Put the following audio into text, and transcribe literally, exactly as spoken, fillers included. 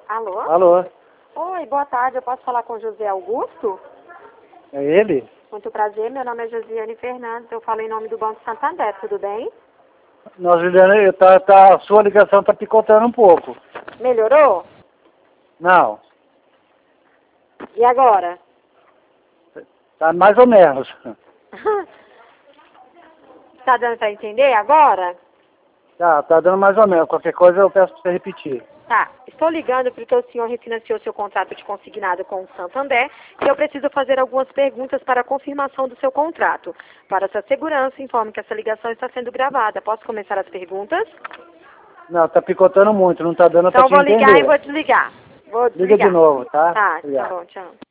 Alô? Alô, Oi, boa tarde. Eu posso falar com o José Augusto? é ele? Muito prazer, meu nome é Josiane Fernandes. Eu falo em nome do Banco Santander, tudo bem? Nós, Juliana, tá, tá, a sua ligação tá picotando um pouco. Melhorou? Não, E agora? tá mais ou menos. Tá dando pra entender agora? Tá, tá dando mais ou menos. Qualquer coisa eu peço pra você repetir. Tá, estou ligando porque o senhor refinanciou seu contrato de consignado com o Santander e eu preciso fazer algumas perguntas para a confirmação do seu contrato. Para sua segurança, informe que essa ligação está sendo gravada. Posso começar as perguntas? Não, tá picotando muito, não tá dando pra Então te vou ligar e entender. vou desligar. Vou Liga de desligar. novo, tá? Tá, tá Obrigado. bom, tchau.